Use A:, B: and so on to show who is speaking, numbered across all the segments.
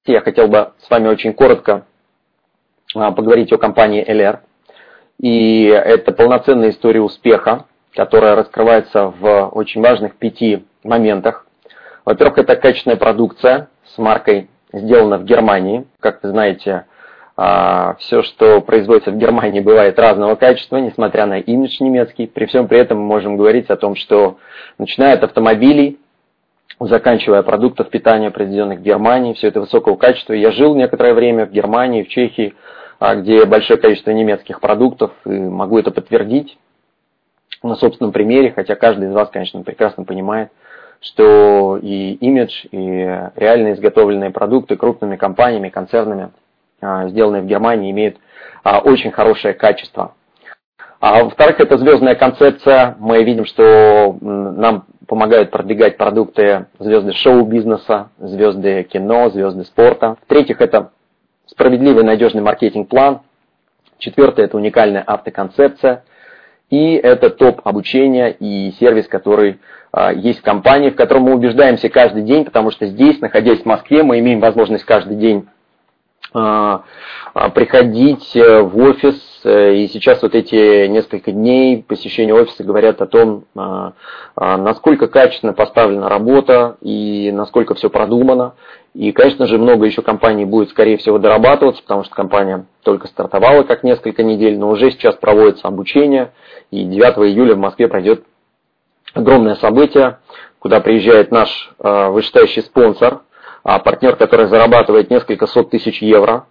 A: я хотел бы с вами очень коротко поговорить о компании LR. И это полноценная история успеха, которая раскрывается в очень важных 5 моментах. Во-первых, это качественная продукция с маркой «Сделано в Германии». Как вы знаете, все, что производится в Германии, бывает разного качества, несмотря на имидж немецкий. При всем при этом мы можем говорить о том, что начиная от автомобилей, заканчивая продуктов питания, произведенных в Германии, все это высокого качества. Я жил некоторое время в Германии, в Чехии, где большое количество немецких продуктов, и могу это подтвердить на собственном примере, хотя каждый из вас, конечно, прекрасно понимает, что и имидж, и реально изготовленные продукты крупными компаниями, концернами, сделанные в Германии, имеют очень хорошее качество. А во-вторых, это звездная концепция. Мы видим, что нам помогают продвигать продукты звезды шоу-бизнеса, звезды кино, звезды спорта. В-третьих, это справедливый и надежный маркетинг-план. Четвертое, это уникальная автоконцепция. И это топ-обучение и сервис, который есть в компании, в котором мы убеждаемся каждый день, потому что здесь, находясь в Москве, мы имеем возможность каждый день приходить в офис, и сейчас вот эти несколько дней посещения офиса говорят о том, насколько качественно поставлена работа и насколько все продумано. И, конечно же, много еще компаний будет, скорее всего, дорабатываться, потому что компания только стартовала как несколько недель, но уже сейчас проводится обучение, и 9 июля в Москве пройдет огромное событие, куда приезжает наш вышестоящий спонсор, партнер, который зарабатывает несколько сот тысяч евро,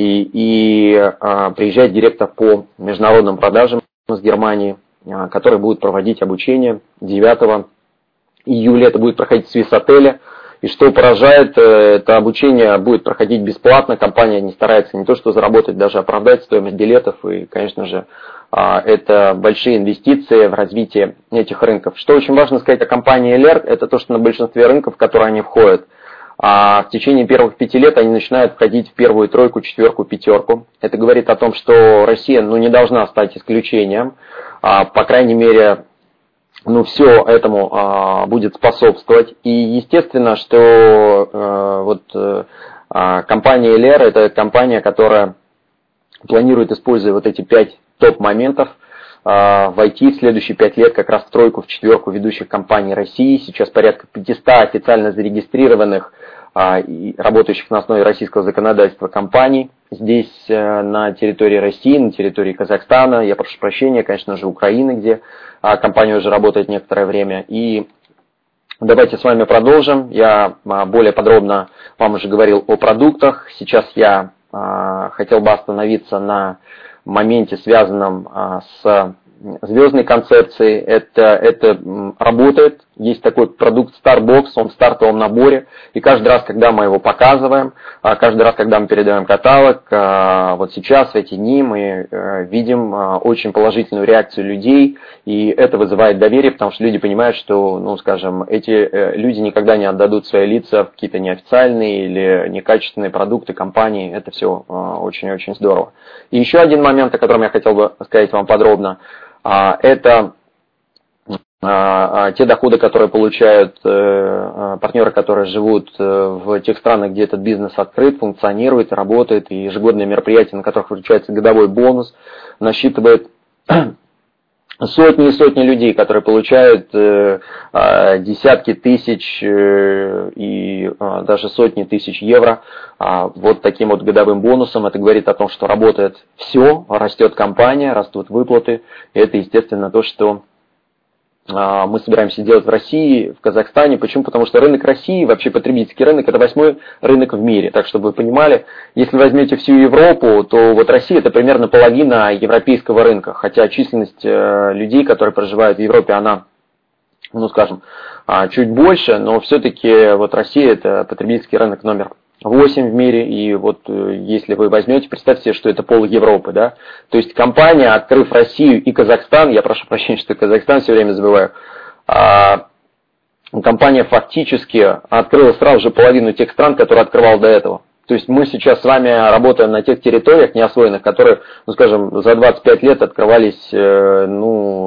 A: и приезжает директор по международным продажам из Германии, который будет проводить обучение 9 июля. Это будет проходить в Свис-отеле. И что поражает, это обучение будет проходить бесплатно. Компания не старается не то что заработать, даже оправдать стоимость билетов. И, конечно же, это большие инвестиции в развитие этих рынков. Что очень важно сказать о компании LR, это то, что на большинстве рынков, в которые они входят, в течение первых 5 лет они начинают входить в первую тройку, четверку, пятерку. Это говорит о том, что Россия не должна стать исключением. По крайней мере, все этому будет способствовать. И естественно, что компания LR это компания, которая планирует, используя вот эти 5 топ-моментов, войти в следующие 5 лет как раз в тройку, в четверку ведущих компаний России. Сейчас порядка 500 официально зарегистрированных и работающих на основе российского законодательства компаний. Здесь на территории России, на территории Казахстана, я прошу прощения, конечно же, Украины, где компания уже работает некоторое время. И давайте с вами продолжим. Я более подробно вам уже говорил о продуктах. Сейчас я хотел бы остановиться на моменте, связанном с звездной концепцией. Это работает. Есть такой продукт Starbox, он в стартовом наборе. И каждый раз, когда мы его показываем, каждый раз, когда мы передаем каталог, вот сейчас, в эти дни, мы видим очень положительную реакцию людей. И это вызывает доверие, потому что люди понимают, что, эти люди никогда не отдадут свои лица в какие-то неофициальные или некачественные продукты компании. Это все очень-очень здорово. И еще один момент, о котором я хотел бы сказать вам подробно, это те доходы, которые получают партнеры, которые живут в тех странах, где этот бизнес открыт, функционирует, работает, и ежегодные мероприятия, на которых включается годовой бонус, насчитывает сотни и сотни людей, которые получают десятки тысяч и даже сотни тысяч евро вот таким вот годовым бонусом. Это говорит о том, что работает все, растет компания, растут выплаты. И это, естественно, то, что мы собираемся делать в России, в Казахстане. Почему? Потому что рынок России, вообще потребительский рынок, это 8-й рынок в мире. Так, чтобы вы понимали, если возьмете всю Европу, то вот Россия это примерно половина европейского рынка. Хотя численность людей, которые проживают в Европе, она, чуть больше, но все-таки вот Россия это потребительский рынок номер 8 в мире, и вот если вы возьмете, представьте себе, что это пол Европы, да, то есть компания, открыв Россию и Казахстан, я прошу прощения, что Казахстан все время забываю, компания фактически открыла сразу же половину тех стран, которые открывала до этого. То есть мы сейчас с вами работаем на тех территориях неосвоенных, которые, за 25 лет открывались,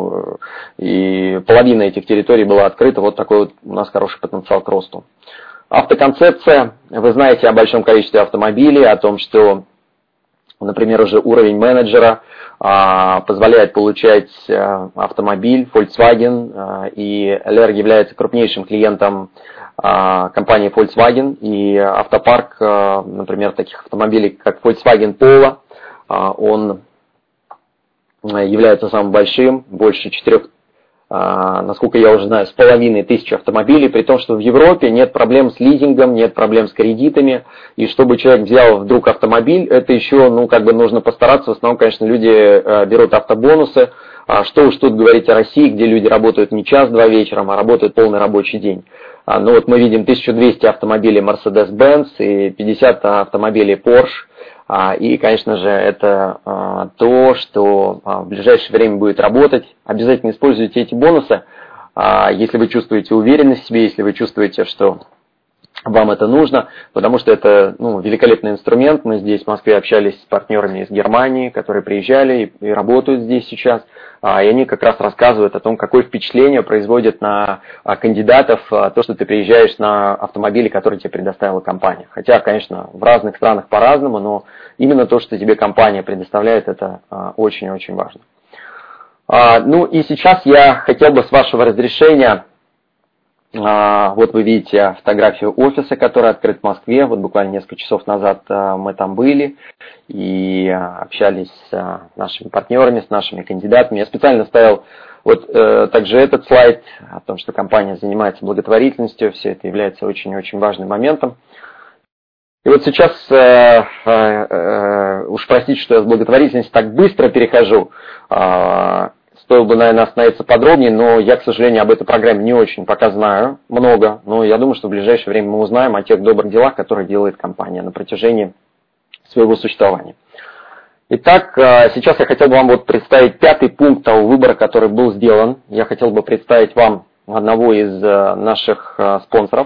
A: и половина этих территорий была открыта, вот такой вот у нас хороший потенциал к росту. Автоконцепция. Вы знаете о большом количестве автомобилей, о том, что, например, уже уровень менеджера позволяет получать автомобиль Volkswagen, и LR является крупнейшим клиентом компании Volkswagen, и автопарк, например, таких автомобилей, как Volkswagen Polo, он является самым большим, больше 4, насколько я уже знаю, 5,5 автомобилей, при том, что в Европе нет проблем с лизингом, нет проблем с кредитами, и чтобы человек взял вдруг автомобиль, это еще, нужно постараться. В основном, конечно, люди берут автобонусы. Что уж тут говорить о России, где люди работают не час-два вечером, а работают полный рабочий день. Ну вот мы видим 1200 автомобилей Mercedes-Benz и 50 автомобилей Porsche. И, конечно же, это то, что в ближайшее время будет работать. Обязательно используйте эти бонусы, если вы чувствуете уверенность в себе, если вы чувствуете, что вам это нужно, потому что это великолепный инструмент. Мы здесь в Москве общались с партнерами из Германии, которые приезжали и работают здесь сейчас, и они как раз рассказывают о том, какое впечатление производит на кандидатов то, что ты приезжаешь на автомобиле, который тебе предоставила компания. Хотя, конечно, в разных странах по-разному, но именно то, что тебе компания предоставляет, это очень-очень важно. И сейчас я хотел бы, с вашего разрешения, вот вы видите фотографию офиса, который открыт в Москве. Вот буквально несколько часов назад мы там были и общались с нашими партнерами, с нашими кандидатами. Я специально ставил также этот слайд о том, что компания занимается благотворительностью. Все это является очень-очень важным моментом. И вот сейчас, уж простите, что я с благотворительности так быстро перехожу, стоило бы, наверное, остановиться подробнее, но я, к сожалению, об этой программе не очень пока знаю много, но я думаю, что в ближайшее время мы узнаем о тех добрых делах, которые делает компания на протяжении своего существования. Итак, сейчас я хотел бы вам представить 5-й пункт того выбора, который был сделан. Я хотел бы представить вам одного из наших спонсоров.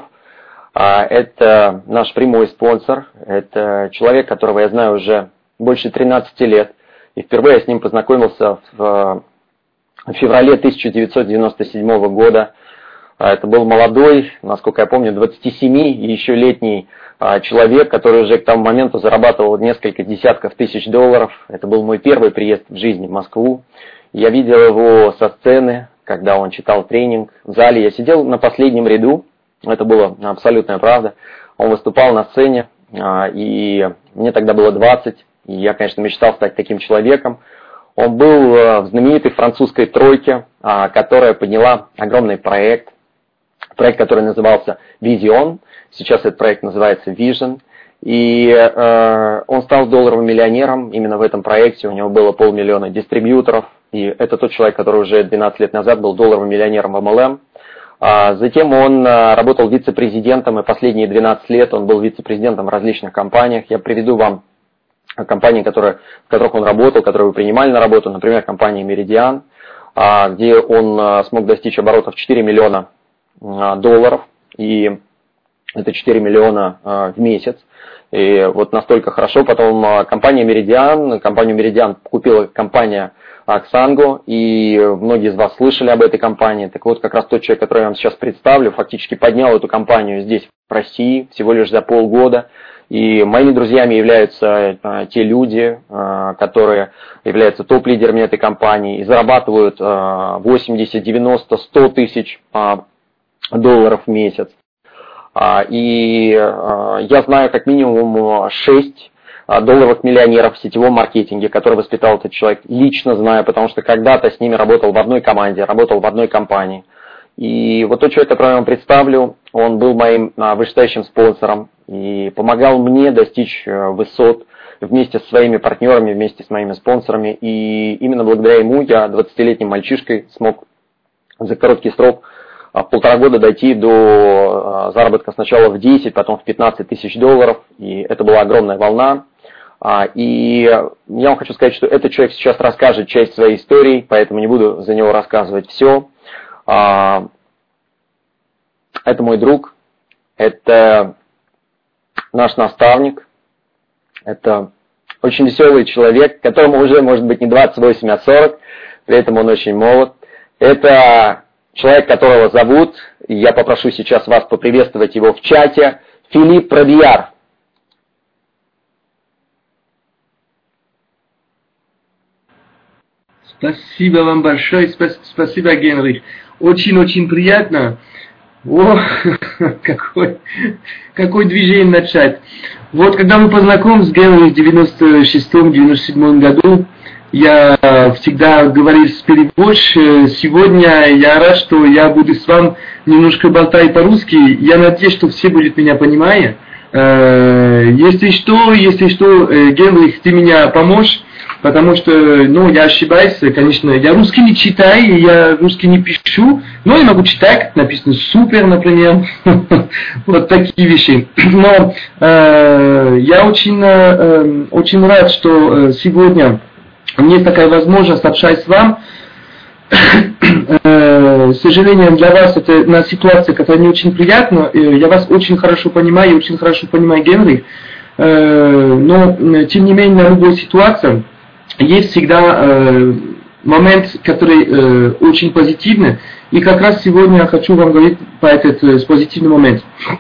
A: Это наш прямой спонсор, это человек, которого я знаю уже больше 13 лет, и впервые я с ним познакомился в феврале 1997 года. Это был молодой, насколько я помню, 27 и еще летний человек, который уже к тому моменту зарабатывал несколько десятков тысяч долларов. Это был мой первый приезд в жизни в Москву. Я видел его со сцены, когда он читал тренинг в зале. Я сидел на последнем ряду, это была абсолютная правда. Он выступал на сцене, и мне тогда было 20, и я, конечно, мечтал стать таким человеком. Он был в знаменитой французской тройке, которая подняла огромный проект, который назывался Vision. Сейчас этот проект называется Vision. И он стал долларовым миллионером именно в этом проекте. У него было 500 000 дистрибьюторов. И это тот человек, который уже 12 лет назад был долларовым миллионером в MLM. Затем он работал вице-президентом, и последние 12 лет он был вице-президентом в различных компаниях. Я приведу вам компании, в которых он работал, которые вы принимали на работу, например, компания Meridian, где он смог достичь оборотов 4 миллиона долларов, и это 4 миллиона в месяц. И вот настолько хорошо. Потом компанию Meridian купила компания Xango, и многие из вас слышали об этой компании. Так вот, как раз тот человек, который я вам сейчас представлю, фактически поднял эту компанию здесь, в России, всего лишь за полгода. И моими друзьями являются те люди, которые являются топ-лидерами этой компании и зарабатывают 80, 90, 100 тысяч долларов в месяц. И я знаю как минимум 6 долларовых миллионеров в сетевом маркетинге, которые воспитал этот человек. Лично знаю, потому что когда-то с ними работал в одной команде, работал в одной компании. И вот тот человек, которого я вам представлю, он был моим вышестоящим спонсором и помогал мне достичь высот вместе со своими партнерами, вместе с моими спонсорами. И именно благодаря ему я 20-летним мальчишкой смог за короткий срок в 1,5 года дойти до заработка сначала в 10, потом в 15 тысяч долларов. И это была огромная волна. И я вам хочу сказать, что этот человек сейчас расскажет часть своей истории, поэтому не буду за него рассказывать все. Это мой друг, это наш наставник, это очень веселый человек, которому уже может быть не 28, а 40, при этом он очень молод. Это человек, которого зовут, я попрошу сейчас вас поприветствовать его в чате, Филипп Робияр.
B: Спасибо вам большое, спасибо, Генрих. Очень-очень приятно. О, какое движение начать. Вот когда мы познакомились с Генрихом в 96-97 году, я всегда говорил с переводчиком, сегодня я рад, что я буду с вами немножко болтать по-русски. Я надеюсь, что все будут меня понимать. Если что, Генрих, ты меня поможешь. Потому что, я ошибаюсь, конечно, я русский не читаю, я русский не пишу, но я могу читать, как написано «супер», например, вот такие вещи. Но я очень рад, что сегодня у меня есть такая возможность общаться с вами. К сожалению, для вас это на ситуация, которая не очень приятна. Я вас очень хорошо понимаю, я очень хорошо понимаю Генрих. Но, тем не менее, на любой ситуации есть всегда момент, который очень позитивный. И как раз сегодня я хочу вам говорить по этот позитивный момент.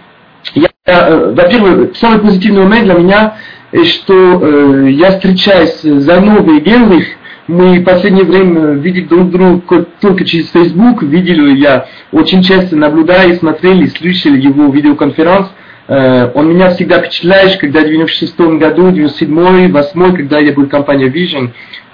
B: Во-первых, самый позитивный момент для меня, что я встречаюсь за новый Генрих. Мы в последнее время видели друг друга только через Facebook. Видели, я очень часто наблюдаю, смотрел и слышал его видеоконференц. Он меня всегда впечатляет, когда в 96 году, 97-й, 8-й, когда я был в компании Vision,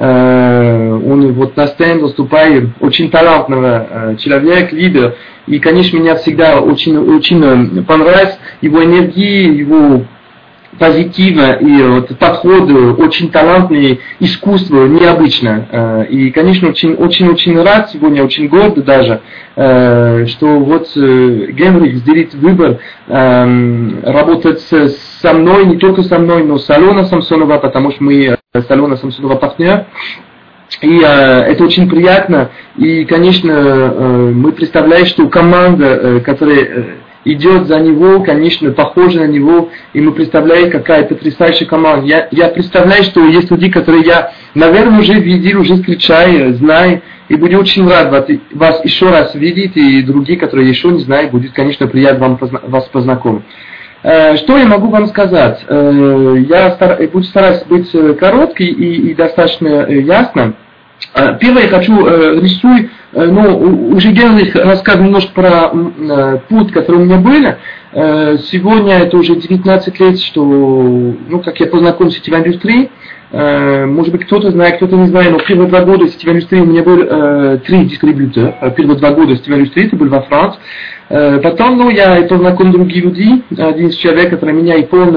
B: он вот на сцене выступает, очень талантливый человек, лидер. И, конечно, меня всегда очень понравилась его энергия, его позитива и вот подход очень талантливый, искусство необычно. И, конечно, очень рад сегодня, очень горд даже, что вот Генрих сделает выбор работать со мной, не только со мной, но с Аленой Самсонова, потому что мы с Аленой Самсонова партнер. И это очень приятно. И, конечно, мы представляем, что команда, которая идет за него, конечно, похожа на него, и мы представляем, какая потрясающая команда. Я представляю, что есть люди, которые я, наверное, уже видел, уже встречаю, знаю, и буду очень рад вас еще раз видеть, и другие, которые еще не знают, будет, конечно, приятно вас познакомить. Что я могу вам сказать? Я буду стараться быть короткий и достаточно ясно. Первое, я хочу рисую, уже Генрих рассказал немножко про путь, который у меня был. Сегодня это уже 19 лет, что, как я познакомился с сетевой индустрией. Может быть, кто-то знает, кто-то не знает, но первые 2 года сетевой индустрии у меня было 3 дистрибьютора. Первые 2 года сетевой индустрии, это был во Франции. Потом, я познакомил другие люди. Один из человек, который меня и понял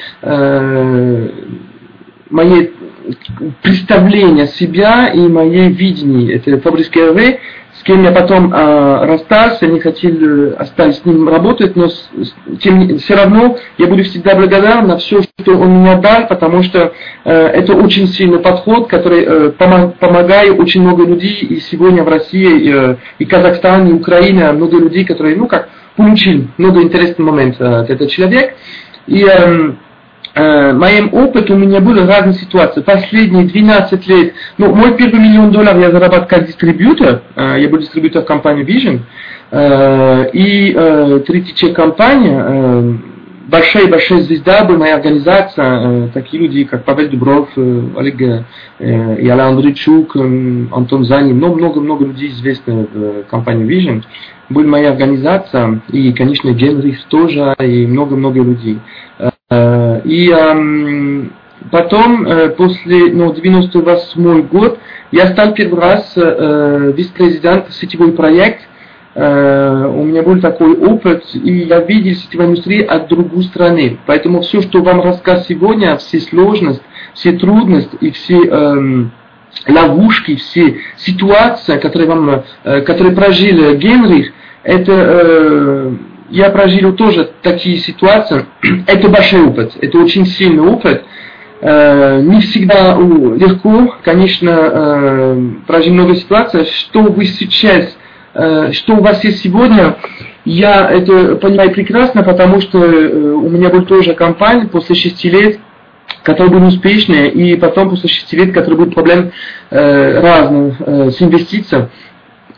B: мои представление себя и мое видение. Это Фабрис Керве, с кем я потом расстался, не хотел остаться с ним работать, но все равно я буду всегда благодарен на все, что он мне дал, потому что это очень сильный подход, который помогает очень много людей, и сегодня в России, и Казахстане, и Украине много людей, которые, получили много интересных моментов от этого человека. И моим опытом у меня были разные ситуации. Последние 12 лет, мой первый $1 миллион я зарабатывал как дистрибьютор. Я был дистрибьютор в компании Vision. И третья часть компания, большая звезда была моя организация. Такие люди, как Павел Дубров, Олег и Алла Андрейчук, Антон Занин, много людей известных в компании Vision. Была моя организация. И, конечно, Генрих тоже, и много людей. И потом, после 98 год, я стал первый раз вице-президент сетевой проект. У меня был такой опыт, и я видел сетевую индустрию от другой страны. Поэтому все, что вам расскажу сегодня, все сложности, все трудности и все ловушки, все ситуации, которые прожил Генрих, это... Я прожил тоже такие ситуации. Это большой опыт, это очень сильный опыт. Не всегда легко, конечно, прожил много ситуаций. Что вы сейчас, что у вас есть сегодня, я это понимаю прекрасно, потому что у меня была тоже компания после 6 лет, которая была успешная, и потом после 6 лет, которые были проблемы разные с инвестициями.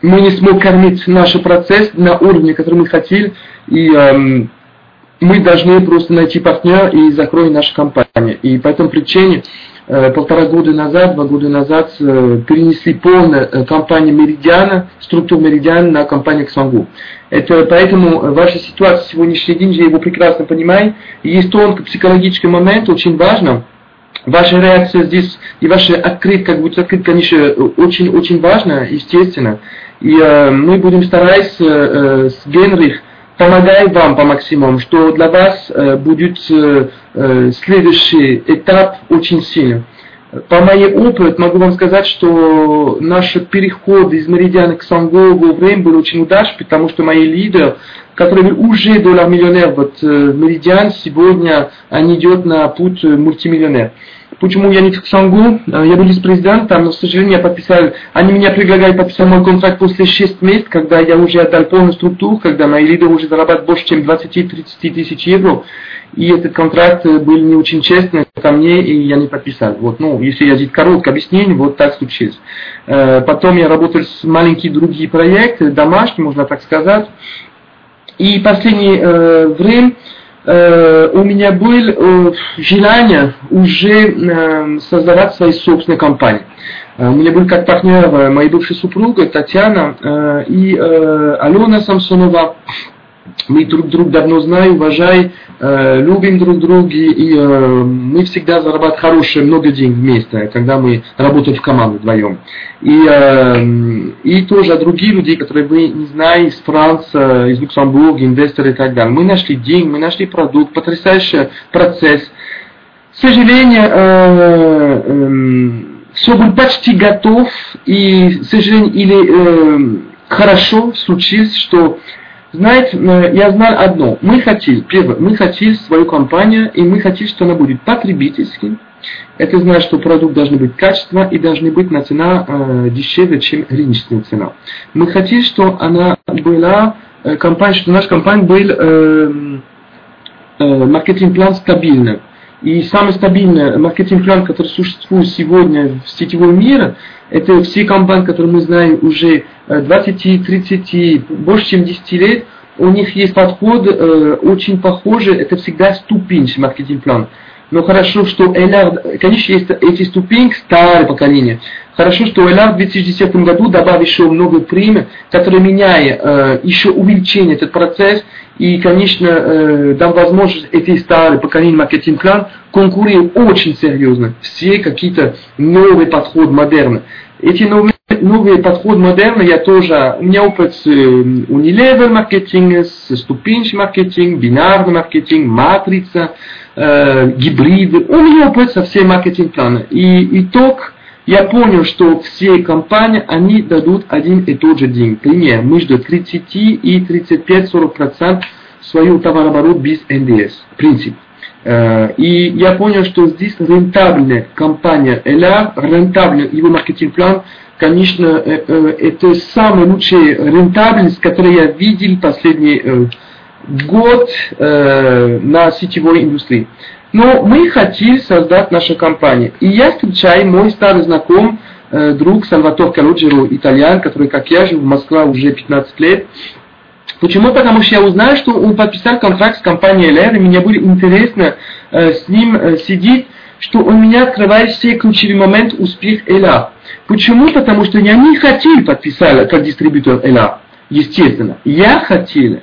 B: мы не смогли кормить наш процесс на уровне, который мы хотели, и мы должны просто найти партнера и закроем нашу компанию. И по этой причине 2 года назад перенесли полную компанию Меридиана, структуру Меридиана на компанию Xwango. Это поэтому ваша ситуация сегодняшний день, я его прекрасно понимаю, есть тонкий психологический момент, очень важно. Ваша реакция здесь и ваша открытка, конечно, очень важна, естественно. И мы будем стараться с Генрих помогать вам по максимуму, что для вас будет следующий этап очень сильный. По моему опыту могу вам сказать, что наш переход из Меридиана к Xwango во время был очень удачный, потому что мои лидеры, которые уже доллар-миллионер в Меридиан, сегодня они идут на путь мультимиллионер. Почему я не в Xwango? Я был вице-президентом, но, к сожалению, я подписал, они меня предлагали подписать мой контракт после 6 месяцев, когда я уже отдал полную структуру, когда мои лидеры уже зарабатывают больше, чем 20-30 тысяч евро. И этот контракт был не очень честный ко мне, и я не подписал. Вот, если я здесь короткое объяснение, вот так случилось. Потом я работал с маленькими другими проектами, домашними, можно так сказать. И последнее время у меня было желание уже создавать свои собственные компании. У меня был как партнер моя бывшая супруга Татьяна и Алена Самсонова. Мы друг друга давно знаем, уважаем, любим друг друга, и мы всегда зарабатываем хорошие, много денег вместе, когда мы работаем в команде вдвоем. И тоже другие люди, которые вы не знаете, из Франции, из Люксембурга, инвесторы и так далее. Мы нашли деньги, мы нашли продукт, потрясающий процесс. К сожалению, все был почти готов, и, к сожалению, или хорошо случилось, что знаете, я знал одно. Мы хотели свою компанию, и мы хотели, что она будет потребительской. Это значит, что продукт должен быть качественный и должна быть на цена дешевле, чем рыночная цена. Мы хотели, что она была компания, что наша компания был маркетинг-план стабильный. И самый стабильный маркетинг-план, который существует сегодня в сетевом мире, это все компании, которые мы знаем уже 20, 30, больше чем 10 лет, у них есть подход очень похожий, это всегда ступенчатый маркетинг-план. Но хорошо, что LR, конечно, есть эти ступеньки, старое поколение. Хорошо, что LR в 2010 году добавил еще много премий, которые меняют еще увеличение этот процесс. И, конечно, дам возможность эти старые поколения маркетинг-план конкурируют очень серьезно. Все какие-то новые подходы модерны. Эти новые подходы модерны, я тоже, у меня опыт с Unilever маркетинг, с ступенчатый маркетинг, бинарный маркетинг, матрица, гибриды. У меня опыт со всеми маркетинг-планами. И итог, я понял, что все компании, они дадут один и тот же день. Пример, между 30 и 35-40% своего товарооборота без НДС. Принцип. И я понял, что здесь рентабельная компания LR, рентабельный его маркетинг-план, конечно, это самая лучшая рентабельность, которую я видел последний год на сетевой индустрии. Но мы хотели создать нашу компанию. И я встречаю мой старый знакомый, друг Сальватор Калуджеро, итальян, который, как я, жил в Москве уже 15 лет. Почему? Потому что я узнал, что он подписал контракт с компанией LR, и мне было интересно с ним сидеть, что он меня открывает все ключевые моменты успеха LR. Почему? Потому что я не хотел подписать как дистрибьютор LR, естественно. Я хотел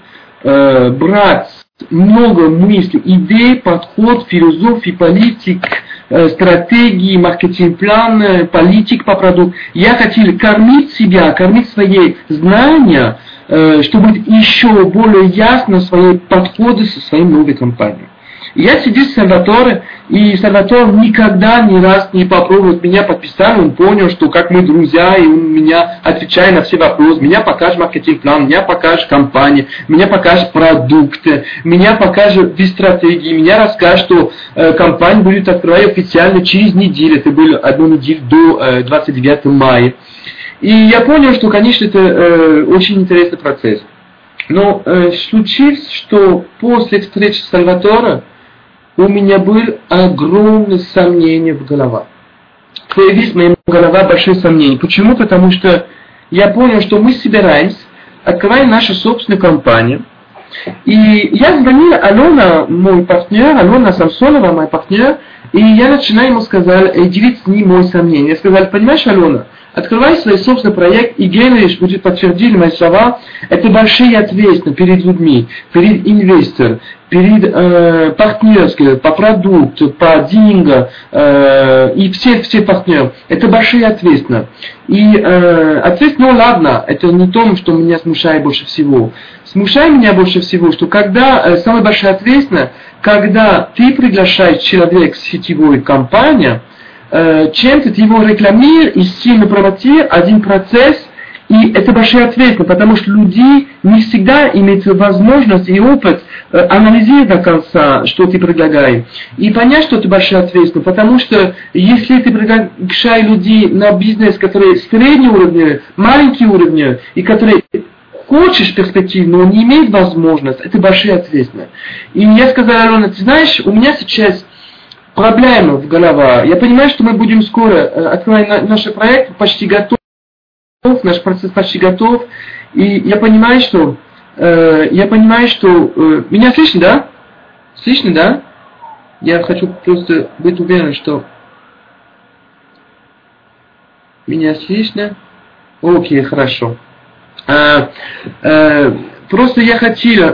B: брать много мыслей, идей, подход, философии, политик, стратегии, маркетинг-план, политик по продукту. Я хотел кормить себя, кормить свои знания, чтобы быть еще более ясно свои подходы со своей новой компанией. Я сидел с Сальваторе, и Сальватор никогда ни раз не попробовал меня подписать, он понял, что как мы друзья, и он меня отвечает на все вопросы, меня покажет маркетинг-план, меня покажет компания, меня покажет продукты, меня покажет стратегии, меня расскажет, что компания будет открывать официально через неделю, это было одну неделю до 29 мая. И я понял, что, конечно, это очень интересный процесс. Но случилось, что после встречи с Сальваторе у меня было огромное сомнение в голове. Появились в моей голове большие сомнения. Почему? Потому что я понял, что мы собираемся, открываем нашу собственную компанию. И я звонил Алена, мой партнер, Алена Самсонова, мой партнер, и я начинаю ему сказать, делиться с ним мои сомнения. Я сказал, понимаешь, Алена, открывай свой собственный проект, и Генрих будет подтвердить мои слова. Это большие ответственности перед людьми, перед инвестором, перед партнерским, по продукту, по деньгам, и все партнеры. Это большие ответственности. И ответственность, ну ладно, это не то, что меня смущает больше всего. Смущает меня больше всего, что когда, самая большая ответственность, когда ты приглашаешь человека в сетевую компанию, чем-то ты его рекламируешь и сильно промотируешь один процесс, и это большая ответственность, потому что люди не всегда имеют возможность и опыт анализировать до конца, что ты предлагаешь. И понять, что это большая ответственность, потому что если ты приглашаешь людей на бизнес, которые среднего уровня, маленький уровень, и которые хочешь перспективу, но не имеет возможности, это большая ответственность. И я сказал, Алена, ты знаешь, у меня сейчас проблема в голове. Я понимаю, что мы будем скоро открывать наш проект, почти готов, наш процесс почти готов. И я понимаю, что меня слышно, да? Слышно, да? Я хочу просто быть уверен, что меня слышно. Окей, хорошо. Просто я хотел,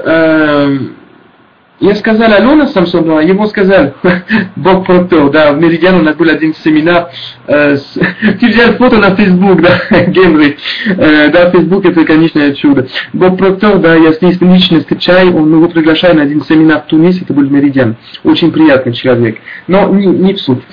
B: я сказал Алена Самсонова, ему сказал, Бог протор, да, в Меридиане у нас был один семинар, ты взял фото на Facebook, да, Генри, да, Facebook это, конечно, чудо. Бог протор, да, я с ним лично встречаю, он его приглашает на один семинар в Тунис, это был Меридиан, очень приятный человек, но не в суть.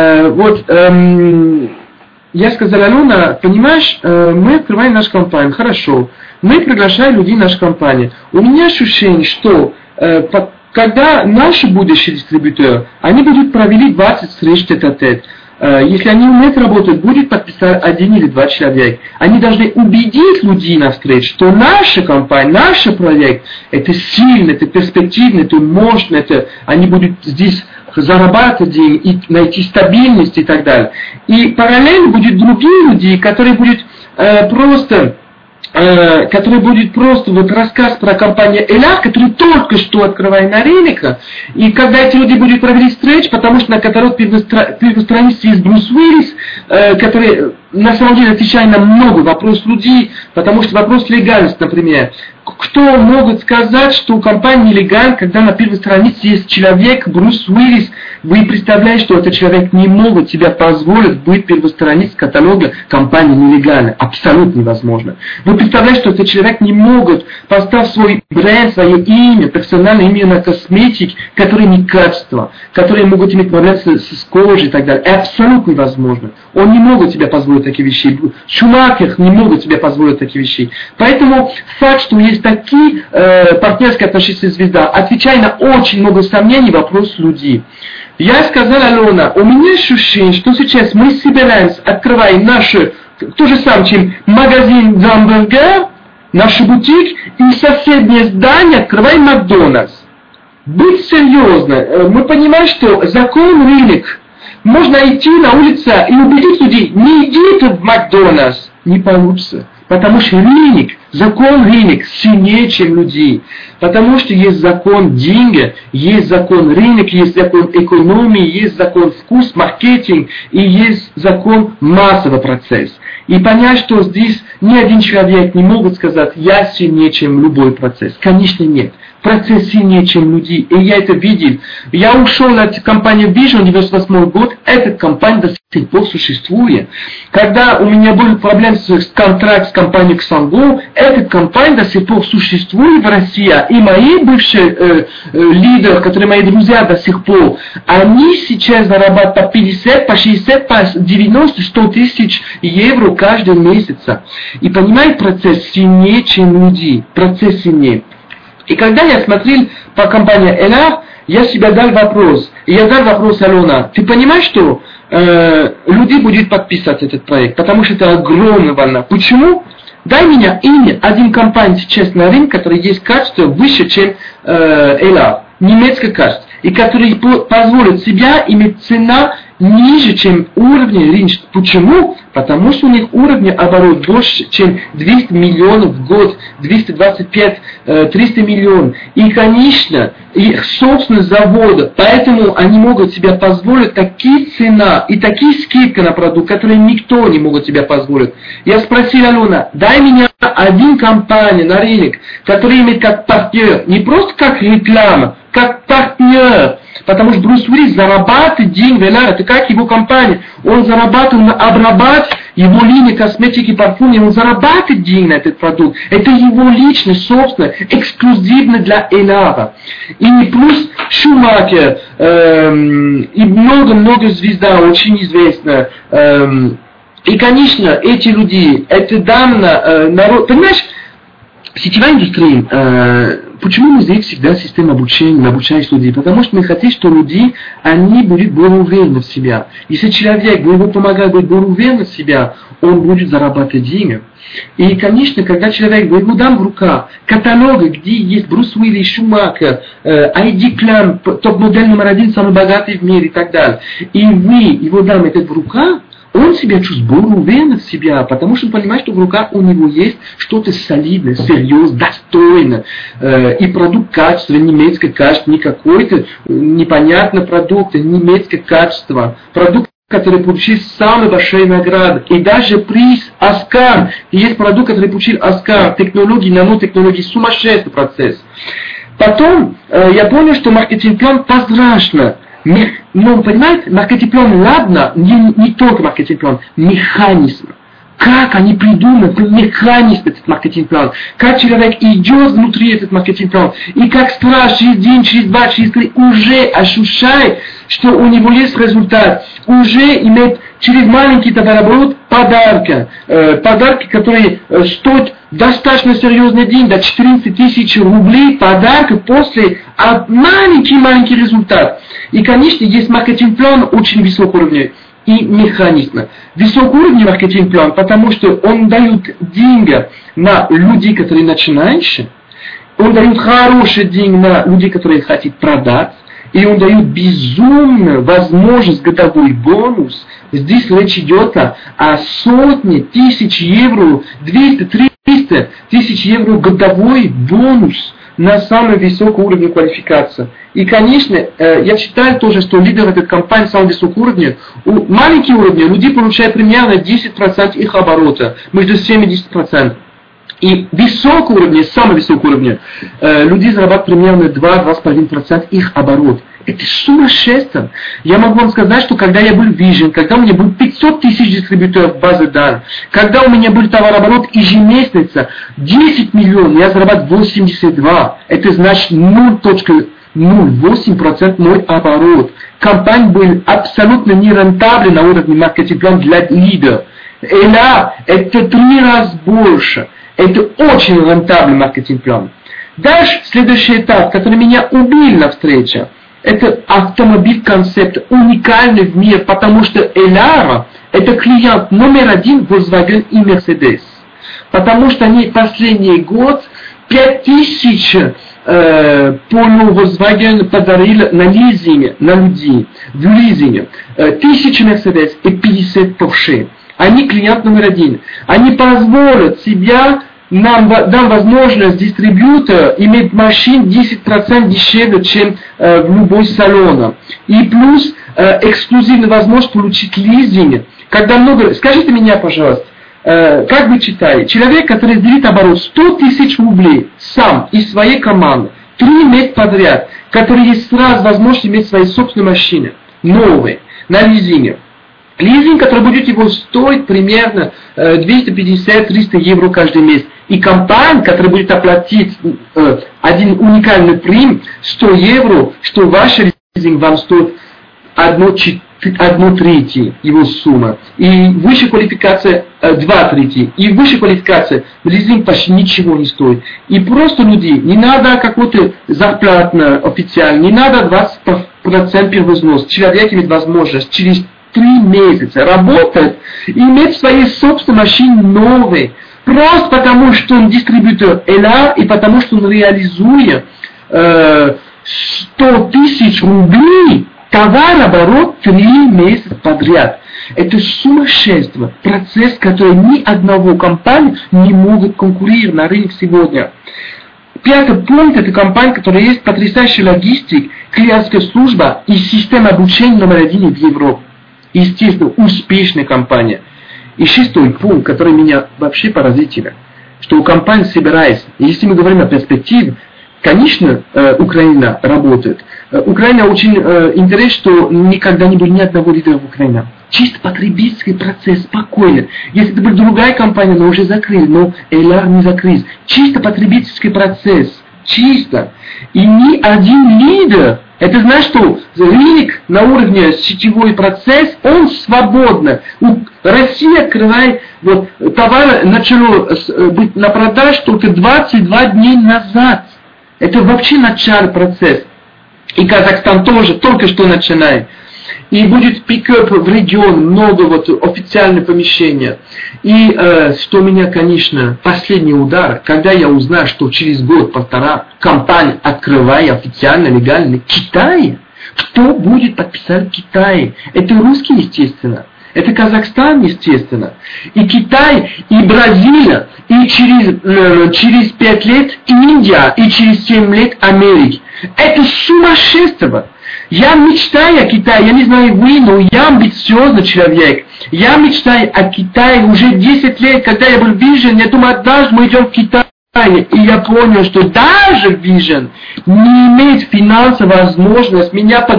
B: Я сказал, Алена, понимаешь, мы открываем нашу компанию, хорошо, мы приглашаем людей в нашу компанию. У меня ощущение, что когда наши будущие дистрибьюторы, они будут провели 20 встреч тет-а-тет. Если они умеют работать, будет подписать 1 или 2 человека. Они должны убедить людей на встрече, что наша компания, наш проект, это сильно, это перспективно, это мощно, это они будут здесь зарабатывать деньги и найти стабильность и так далее. И параллельно будут другие люди, которые будут просто вот рассказ про компанию Эляр, который только что открывает на рынке, и когда эти люди будут проводить встреч, потому что на которой первой странице есть Брюс Уиллис, который на самом деле отвечает на много вопросов людей, потому что вопрос легальности, например. Кто могут сказать, что у компании нелегально, когда на первой странице есть человек, Брюс Уиллис, вы представляете, что этот человек не может себе позволить быть первой страницей каталога компании нелегальной. Абсолютно невозможно. Вы представляете, что этот человек не может поставить свой бренд, свое имя, профессиональное имя на косметике, которые не качество, которые могут иметь проблемы с кожей и так далее. Абсолютно невозможно. Он не может себе позволить такие вещи. Шумахер не может себе позволить такие вещи. Поэтому факт, что есть такие партнерские отношения звезда, отвечая на очень много сомнений, вопрос людей. Я сказал, Алена, у меня ощущение, что сейчас мы собираемся, открываем наши, то же самое, чем магазин гамбургер, наш бутик, и соседнее здание открываем Макдональдс. Быть серьезно, мы понимаем, что закон рынок. Можно идти на улицу и убедить людей, не идите в Макдональдс, не получится. Потому что рынок, закон рынок сильнее, чем людей. Потому что есть закон деньги, есть закон рынок, есть закон экономии, есть закон вкус, маркетинг, и есть закон массовый процесс. И понять, что здесь ни один человек не может сказать, я сильнее, чем любой процесс. Конечно, нет. Процесс сильнее, чем люди. И я это видел. Я ушел от компании Vision 98 год. Эта компания до сих пор существует. Когда у меня были проблемы с контрактом с компанией Xango, эта компания до сих пор существует в России. И мои бывшие лидеры, которые мои друзья до сих пор, они сейчас зарабатывают по 50, по 60, по 90, 100 тысяч евро каждый месяц. И понимаете, процесс сильнее, чем люди. Процесс сильнее. И когда я смотрел по компании Эляр, я себе дал вопрос. И я дал вопрос, Алена, ты понимаешь, что люди будут подписывать этот проект? Потому что это огромная волна. Почему? Дай мне имя один компании сейчас на рынке, который есть качество выше, чем Эляр. Немецкое качество. И который позволит себе иметь цена ниже, чем уровень рынка. Почему? Потому что у них уровень оборот больше, чем 200 миллионов в год, 225, 300 миллионов. И, конечно, их собственность завода, поэтому они могут себе позволить такие цены и такие скидки на продукт, которые никто не может себе позволить. Я спросил Алена, дай мне один компания на рынок, который имеет как партнер, не просто как реклама, как партнер. Потому что Брюс Уиллис зарабатывает деньги, это как его компания. Он зарабатывает на обрабатывать его линии косметики, парфюмы, он зарабатывает деньги на этот продукт. Это его личный, собственный, эксклюзивно для Элара. И плюс Шумахер, и много-много звезда, очень известная. И, конечно, эти люди, это данно народ. Понимаешь, сетевая индустрия, почему мы здесь всегда система обучения, обучаем людей? Потому что мы хотим, что люди, они будут более уверены в себя. Если человек, вы ему помогаете быть более уверенным в себя, он будет зарабатывать деньги. И, конечно, когда человек, вы ему дам в руках каталоги, где есть Брюс Уиллис, Шумахер, Айди Клям, топ-модель номер 1, самый богатый в мире и так далее, и вы его дам это в руках, он себя чувствует более уверенно в себя, потому что он понимает, что в руках у него есть что-то солидное, серьезное, достойное, и продукт качества, немецкое качество, не какой-то непонятный продукт, немецкое качество, продукт, который получил самые большие награды, и даже приз Оскар, есть продукт, который получил Оскар, технологии, нанотехнологии, сумасшедший процесс. Потом я понял, что маркетинг-план прозрачно. Но, понимаете, маркетинг-план, ладно, не только маркетинг-план, механизм. Как они придумают механизм этот маркетинг-план, как человек идет внутри этот маркетинг-план, и как страж через день, через два, через три уже ощущает, что у него есть результат, уже имеет через маленький товарооборот подарки, которые стоят достаточно серьезный день, до 14 тысяч рублей подарков после маленький результат. И, конечно, есть маркетинг-план очень высокого уровня и механизм. Высокий уровень маркетинг-план, потому что он дает деньги на людей, которые начинающие, он дает хорошие деньги на людей, которые хотят продать, и он дает безумную возможность, годовой бонус. Здесь речь идет о сотни тысяч евро, 200-300 тысяч евро годовой бонус на самый высокий уровень квалификации. И, конечно, я читаю тоже, что лидер этой компании самого высокого уровня, у маленьких уровней люди получают примерно 10% их оборота, между 7 и 10%. И высокого уровня, самого высокого уровня, люди зарабатывают примерно 2-2,5% их оборот. Это сумасшествие. Я могу вам сказать, что когда я был в Vision, когда у меня было 500 тысяч дистрибьюторов базы данных, когда у меня был товарооборот ежемесячно 10 миллионов, я зарабатывал 82. Это значит 0,08% мой оборот. Компания была абсолютно нерентабельна на уровне маркетинга для лидера. Это 3 раза больше. Это очень рентабельный маркетинг-план. Дальше, следующий этап, который меня убил на встрече, это автомобиль-концепт, уникальный в мире, потому что Elara – это клиент номер 1 Volkswagen и Mercedes. Потому что они последний год 5000 Polo Volkswagen подарили на лизинге, на людей, в лизинге. 1000 Mercedes и 50 Porsche. Они клиент номер 1. Они позволят себе, нам возможность дистрибьютора иметь машин 10% дешевле, чем в любой салоне. И плюс эксклюзивная возможность получить лизинг. Когда много... Скажите мне, пожалуйста, как вы считаете, человек, который делит оборот 100 тысяч рублей сам из своей команды, 3 месяца подряд, который есть сразу возможность иметь свои собственные машины, новые, на лизинге. Лизинг, который будет его стоить примерно 250-300 евро каждый месяц. И компания, которая будет оплатить один уникальный прим, 100 евро, что ваш лизинг вам стоит 1/3 его сумма. И высшая квалификация 2/3. И высшая квалификация лизинг почти ничего не стоит. И просто людей, не надо какой-то зарплатный официальный, не надо 20% первознос. Человек имеет возможность через 3 месяца работать и иметь свои собственные машины новые. Просто потому, что он дистрибьютор Elara и потому, что он реализует 100 тысяч рублей Товарооборот 3 месяца подряд. Это сумасшествие. Процесс, который ни одного компании не могут конкурировать на рынке сегодня. Пятый пункт – это компания, которая есть потрясающая логистика, клиентская служба и система обучения номер 1 в Европе. Естественно, успешная компания. И шестой пункт, который меня вообще поразительно, что у компании собирается, если мы говорим о перспективе, конечно, Украина работает. Украина очень интересна, что никогда не было ни одного лидера в Украине. Чисто потребительский процесс, спокойно. Если это была другая компания, но уже закрыли, но ЭЛАР не закрылись. Чисто потребительский процесс. Чисто. И ни один лидер, это значит, что рынок на уровне сетевой процесс, он свободно. Россия открывает, вот, товар начало быть на продаже только 22 дня назад. Это вообще начальный процесс. И Казахстан тоже только что начинает. И будет пикап в регион, много вот официальных помещений. И что меня, конечно, последний удар, когда я узнал, что через год-полтора компания открывает официально, легально Китай. Кто будет подписать Китай? Это русские, естественно. Это Казахстан, естественно. И Китай, и Бразилия, и через 5 лет Индия, и через 7 лет Америка. Это сумасшествие. Я мечтаю о Китае, я не знаю вы, но я амбициозный человек. Я мечтаю о Китае уже 10 лет, когда я был в Vision, я думаю, однажды мы идем в Китай. И я понял, что даже Vision не имеет финансовой возможности.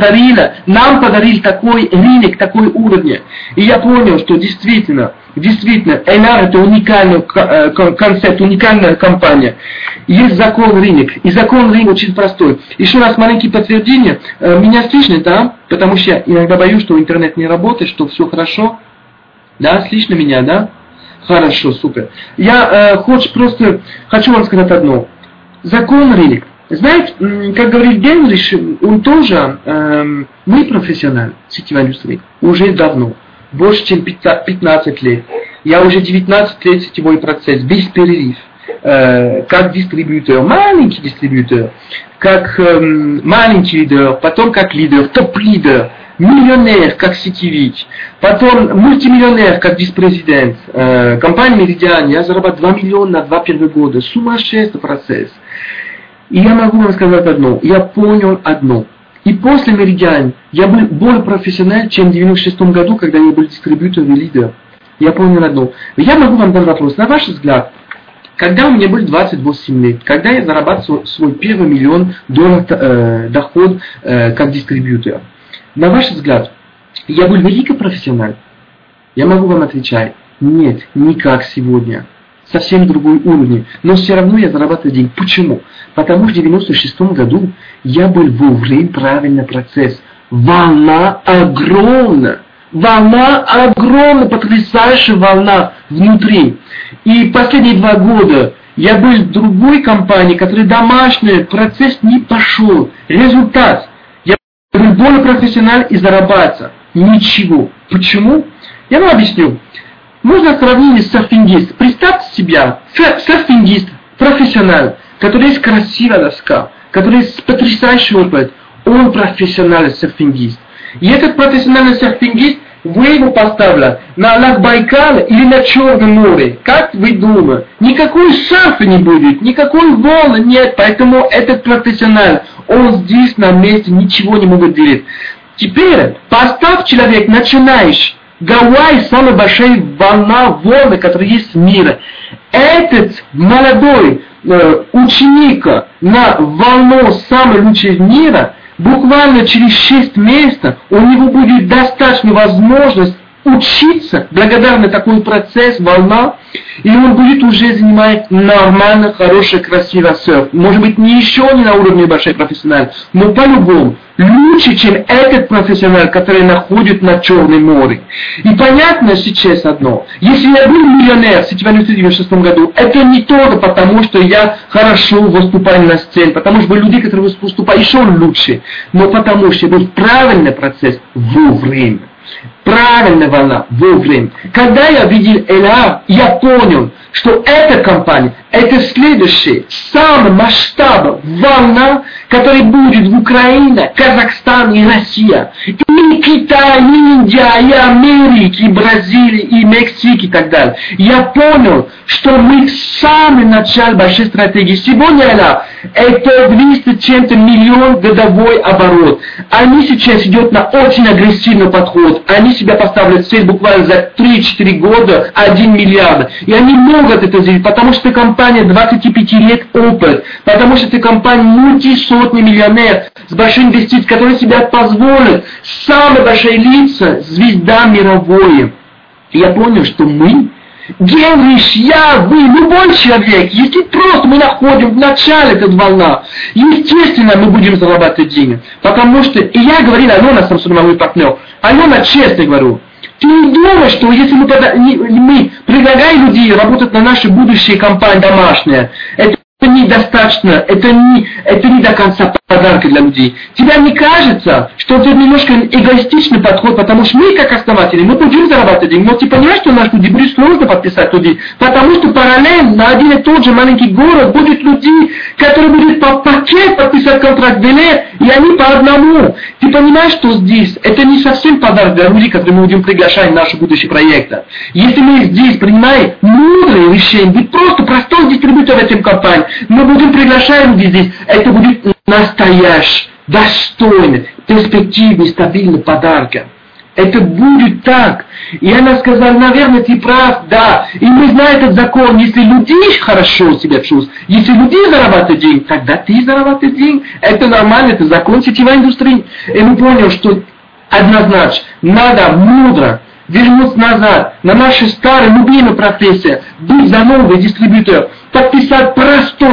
B: Нам подарили такой рынок, такой уровень. И я понял, что действительно, ЭЛАР это уникальный концепт, уникальная компания. Есть закон рынок. И закон рынка очень простой. Еще раз маленькие подтверждения. Меня слышно, да? Потому что я иногда боюсь, что интернет не работает, что все хорошо. Да, слышно меня, да? Хорошо, супер. Я хочу вам сказать одно. Закон рынка. Знаете, как говорил Генрих, он тоже, мы профессионалы сетевой индустрии уже давно, больше чем 15 лет. Я уже 19 лет сетевой процесс, без перерыв. Как дистрибьютор, маленький дистрибьютор, как маленький лидер, потом как лидер, топ-лидер, миллионер, как сетевик, потом мультимиллионер, как вице-президент. Компания Meridian, я зарабатывал 2 миллиона на 2 первых года. Сумасшедший процесс. И я могу вам сказать одно. Я понял одно. И после Meridian я был более профессиональным, чем в 96 году, когда я был дистрибьютором и лидером. Я понял одно. Я могу вам дать вопрос. На ваш взгляд, когда у меня было 28 лет, когда я зарабатывал свой первый $1 миллион доход как дистрибьютор, на ваш взгляд, я был великий профессионал? Я могу вам отвечать, нет, не как сегодня. Совсем другой уровень. Но все равно я зарабатываю деньги. Почему? Потому что в 96 году я был во время правильный процесс. Волна огромная. Потрясающая волна внутри. И последние 2 года я был в другой компании, которая домашний процесс не пошел. Результат. Я был более профессионал и зарабатывать. Ничего. Почему? Я вам объясню. Можно сравнить с серфингистом. Представьте себя, серфингист, профессионал, который есть красивая доска, который есть потрясающий опыт. Он профессиональный серфингист. И этот профессиональный серфингист, вы его поставили на лак Байкала или на Черном море. Как вы думаете? Никакой серфа не будет, никакой волны нет. Поэтому этот профессионал, он здесь на месте ничего не может делать. Теперь поставь человек начинающий. Гавайи самая большая волны, которая есть в мире. Этот молодой ученик на волну самой лучшей в мире, буквально через 6 месяцев у него будет достаточно возможность учиться, благодаря такой процесс, волна, и он будет уже занимать нормально, хороший, красивый серф. Может быть, еще не на уровне большой профессионал, но по-любому лучше, чем этот профессионал, который находится на Черном море. И понятно сейчас одно. Если я был миллионер в сетевой индустрии в 2006 году, это не только потому, что я хорошо выступаю на сцене, потому что были люди, которые выступают еще лучше, но потому что был правильный процесс вовремя. Правильная волна, вовремя. Когда я видел ЭЛАР, я понял, что эта компания, это следующая, самая масштабная волна, которая будет в Украине, Казахстан и Россия. И Китай, и Индия, и Америка, и Бразилия, и Мексика и так далее. Я понял, что мы в самом начале большой стратегии. Сегодня это 200 чем-то миллион годовой оборот. Они сейчас идут на очень агрессивный подход. Они себя поставили цель буквально за 3-4 года 1 миллиард. И они могут это сделать, потому что компания 25 лет опыт, потому что это компания мультисотни миллионеров с большой инвестицией, которые себе позволят самые большие лица, звезда мировой. Я понял, что мы, Генрих, я, вы, любой человек, если просто мы находим в начале этой волны, естественно, мы будем зарабатывать деньги. Потому что, и я говорил, Алена, Самсунова, мой партнер, Алена, честно говорю, ты не думаешь, что если мы предлагаем людей работать на наши будущие компании домашние, это недостаточно, это не до конца подарка для людей. Тебе не кажется, что это немножко эгоистичный подход, потому что мы, как основатели, мы будем зарабатывать деньги, но ты понимаешь, что наши люди будет сложно подписать людей, потому что параллельно на один и тот же маленький город будут люди, которые будут по пакет подписать контракт билет, и они по одному. Ты понимаешь, что здесь это не совсем подарок для людей, которые мы будем приглашать в наши будущие проекты. Если мы здесь принимаем мудрые решения, быть просто простой дистрибьютор в этой компании, мы будем приглашать людей здесь, это будет настоящий, достойный, перспективный, стабильный подарок. Это будет так. И она сказала, наверное, ты прав, да. И мы знаем этот закон, если люди хорошо себя чувствуют, если люди зарабатывают деньги, тогда ты зарабатываешь деньги. Это нормально, это закон сетевой индустрии. И мы поняли, что однозначно надо мудро вернуться назад на наши старые любимые профессии, быть за новый дистрибьютор, подписать простой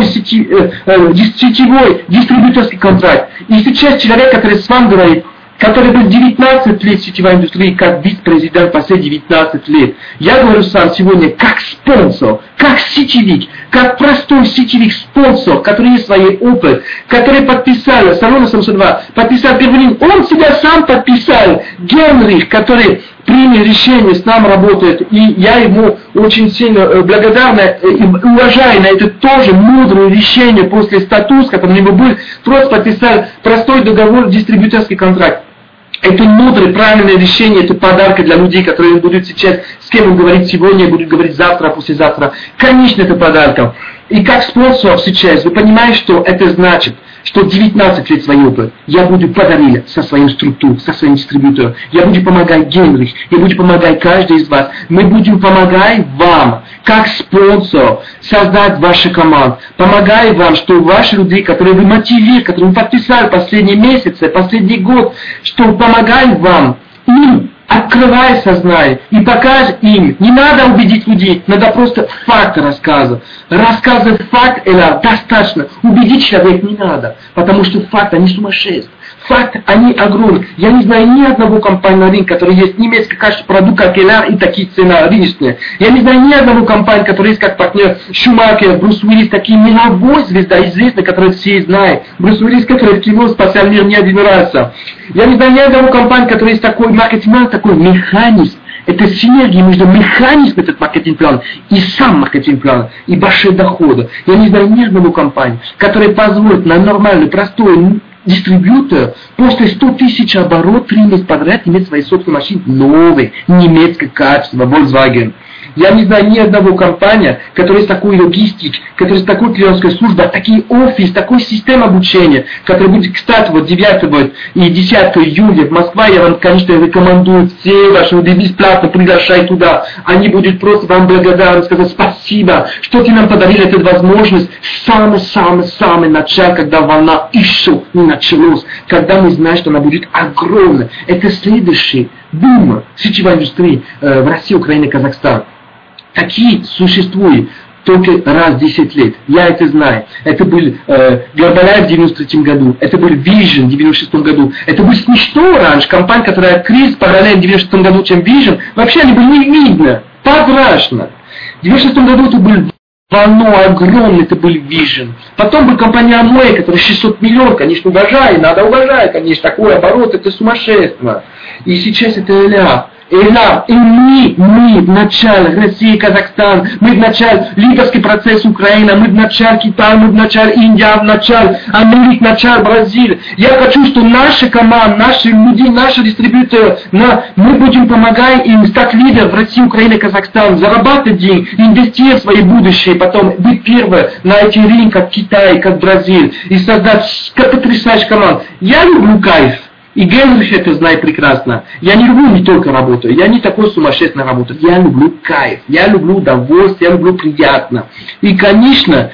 B: сетевой дистрибьюторский контракт. И сейчас человек, который с вами говорит, который был 19 лет в сетевой индустрии, как вице-президент последние 19 лет. Я говорю сам сегодня как спонсор, как сетевик, как простой сетевик спонсор, который есть свой опыт, который подписал, Салона 702, подписал первый, он себя сам подписал, Генрих, который принял решение, с нами работает, и я ему очень сильно благодарна и уважаю на это тоже мудрое решение после статуса, который у него был, просто подписал простой договор, дистрибьюторский контракт. Это мудрое, правильное решение, это подарок для людей, которые будут сейчас, с кем он говорит сегодня, будут говорить завтра, послезавтра. Конечно, это подарком. И как спонсор сейчас, вы понимаете, что это значит, что 19 лет свой опыт я буду подарить со своим структурой, со своим дистрибьютором. Я буду помогать Генрих, я буду помогать каждый из вас. Мы будем помогать вам, как спонсор, создать вашу команду. Помогая вам, что ваши люди, которые вы мотивируете, которые вы подписали последние месяцы, последний год, что помогают вам, им, открывай сознание и покажи им. Не надо убедить людей, надо просто факты рассказывать. Рассказывать факт, это достаточно. Убедить человека не надо, потому что факты, они сумасшедшие. Факты, они огромные. Я не знаю ни одного компании на рынке, которая есть немецкий качественный продукт, как Элар, и такие цены рыночные. Я не знаю ни одного компании, которая есть как партнер Шумахер, Брюс Уиллис, такие мировой звезда, известная, которую все знают. Брюс Уиллис, который в кино спасал мир не один раз. Я не знаю ни одного компании, которая есть такой маркетинг, такой механизм. Это синергия между механизмом этот маркетинг-план и сам маркетинг-план, и большие доходы. Я не знаю ни одного компании, которая позволит на нормальный, простой дистрибьютор после 100 тысяч оборот 3 месяца подряд иметь свои собственные машины новые, немецкое качество, Volkswagen. Я не знаю ни одного компании, которая есть такой логистик, которая есть такой клиентская служба, такие офис, такой система обучения, которая будет, кстати, вот 9 и 10 июля в Москве, я вам, конечно, рекомендую все ваши люди бесплатно приглашать туда. Они будут просто вам благодарны, сказать спасибо, что ты нам подарили эту возможность самый начало, когда волна еще не началась, когда мы знаем, что она будет огромная. Это следующий бум сетевой индустрии в России, Украине, Казахстане. Такие существуют только раз в 10 лет. Я это знаю. Это был Горбаляев в 93 году. Это был Vision в 96 году. Это был смешно раньше. Компания, которая открылась параллельно в 96 году, чем Vision. Вообще они были не видно. Подрашно. В 96 году это был волну огромный, это был Vision. Потом была компания Amway, которая 600 миллионов. Конечно, уважаю. Надо уважать. Конечно, такой оборот. Это сумасшествие. И сейчас это Элар. И мы в начале Россия, Казахстан, мы в начале Липовский процесс Украина, мы в начале Китай, мы в начале Индия, в начале Америка, в начале Бразилия. Я хочу, что наша команда, наши люди, наши дистрибьюторы, мы будем помогать им стать лидером в России, Украине, Казахстан, зарабатывать деньги, инвестировать в свое будущее, потом быть первым на эти рынки, как Китай, как Бразилия, и создать потрясающую команду. Я люблю кайф. И Генрих это знает прекрасно. Я не люблю не только работу, я не такой сумасшедший на работу. Я люблю кайф, я люблю удовольствие, я люблю приятно. И, конечно,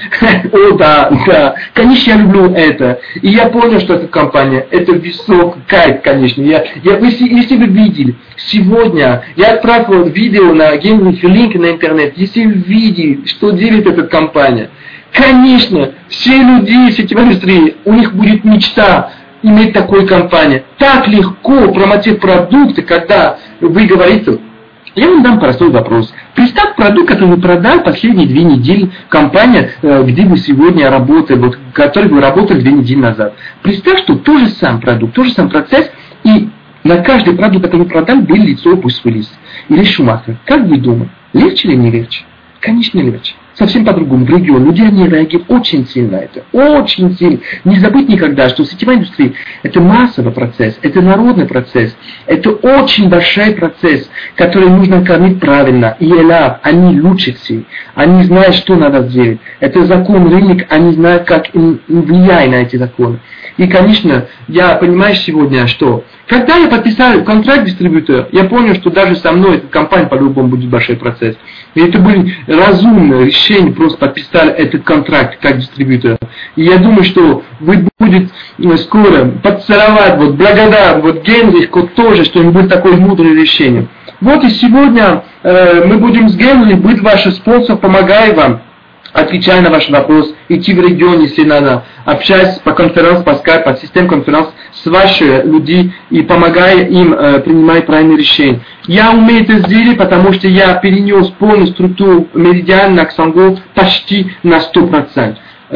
B: конечно, я люблю это. И я понял, что эта компания, это высокий кайф, конечно. Если вы видели, сегодня я отправил видео на Генрих, линк на интернет, если вы видели, что делает эта компания, конечно, все люди сетевой индустрии, у них будет мечта иметь такую компанию. Так легко промотить продукты, когда вы говорите. Я вам дам простой вопрос. Представь продукт, который вы продали последние 2 недели, компания, где вы сегодня работаете, вот, который вы работали 2 недели назад. Представь, что тот же сам продукт, тот же сам процесс, и на каждый продукт, который вы продали, был лицо Брюс Уиллис или Шумахер. Как вы думаете, легче или не легче? Конечно, не легче. Совсем по-другому. В регионе люди они реагируют очень сильно на это. Очень сильно. Не забыть никогда, что сетевая индустрия – это массовый процесс, это народный процесс, это очень большой процесс, который нужно кормить правильно. И они лучше все. Они знают, что надо сделать. Это закон рынок, они знают, как влиять на эти законы. И, конечно, я понимаю сегодня, что когда я подписал контракт дистрибьютора, я понял, что даже со мной эта компания по-любому будет большой процесс. И это были разумные решения, просто подписали этот контракт как дистрибьютор. И я думаю, что вы будете скоро поцеловать, вот благодарен, вот Генрих тоже, что будет такое мудрое решение. Вот и сегодня мы будем с Генрихом быть вашим спонсором, помогая вам, отвечая на ваш вопрос, идти в регион, если надо, общаясь по конференции, по скайпу, по системе конференции с вашими людьми и помогая им принимать правильные решения. Я умею это сделать, потому что я перенес полную структуру Меридиан на Ксангу почти на 100%.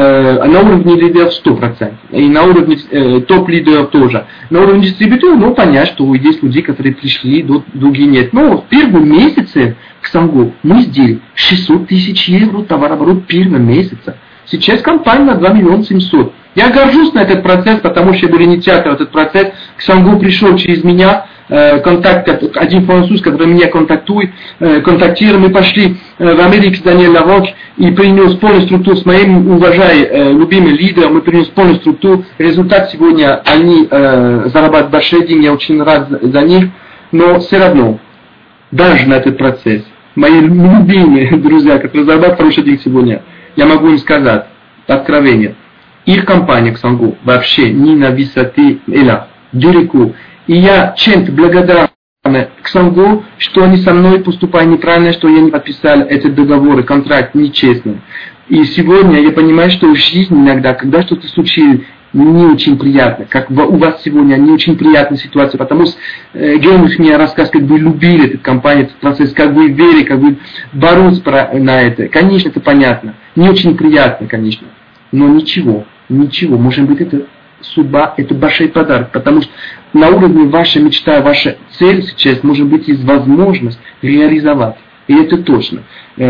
B: На уровне лидеров 100%. И на уровне топ-лидеров тоже. На уровне дистрибьюторов, понятно, что есть люди, которые пришли, другие нет. Но в первые месяцы к Сангу мы сделали 600 тысяч евро товарооборот в первом месяце. Сейчас компания на 2 миллиона 700. Я горжусь на этот процесс, потому что я был инициатором этот процесс. К Сангу пришел через меня контакт, один француз, который меня контактирует. Мы пошли в Америку с Даниэлем Лавок и принес полную структуру с моим уважаемым любимым лидером. Мы принес полную структуру. Результат сегодня они зарабатывают большие деньги. Я очень рад за них. Но все равно, даже на этот процесс, мои любимые друзья, которые зарабатывают хорошие деньги сегодня, я могу им сказать, откровение, их компания Ксангу вообще не на высоте, далеко. И я чем-то благодарен Ксангу, что они со мной поступают неправильно, что я не подписал этот договор, контракт нечестно. И сегодня я понимаю, что в жизни иногда, когда что-то случилось, не очень приятно, как у вас сегодня не очень приятная ситуация, потому что Генрих мне рассказывает, как вы любили эту компанию, этот процесс, как вы верили, как вы боролись на это. Конечно, это понятно. Не очень приятно, конечно. Но ничего, может быть, это судьба, это большой подарок, потому что на уровне вашей мечты, ваша цель сейчас, может быть, есть возможность реализовать. И это точно.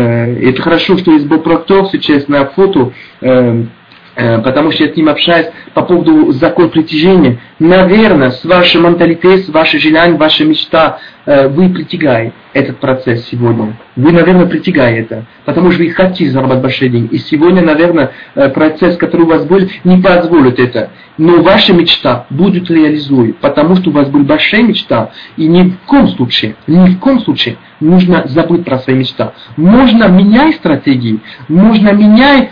B: Это хорошо, что есть Боб Проктор сейчас на фото, потому что я с ним общаюсь по поводу закона притяжения. Наверное, с вашей менталитетом, с вашей желанием, вашей мечтой вы притягаете этот процесс сегодня. Вы, наверное, притягаете это, потому что вы хотите зарабатывать большие деньги. И сегодня, наверное, процесс, который у вас был, не позволит это. Но ваша мечта будет реализована, потому что у вас была большая мечта. И ни в коем случае нужно забыть про свои мечты. Можно менять стратегии, можно менять